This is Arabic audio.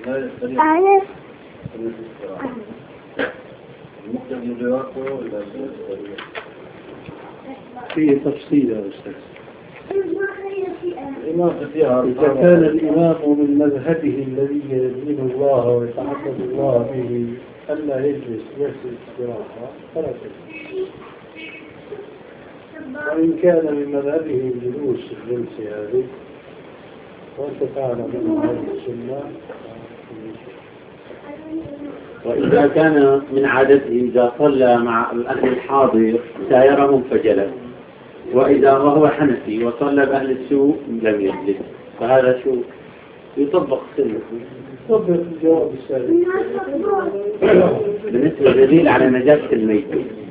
فيه تفصيل يا أستاذ. إذا كان الإمام من مذهبه الذي يدين الله ويتعبد الله به ألا يجلس يجلس استراحة فلا تجلس. وإن كان من مذهبه الجلوس في الجلسة هذه وأنت تعلم أن هذه السنة. وإذا كان من عادته إذا صلى مع الأهل الحاضر سايرهم فجلس، وإذا وهو حنفي وصلى بأهل السوء لم يجلس، فهذا شو يطبق سنة؟ يطبق الجواب السابق بالنسبة للدليل على نجاسة الميت.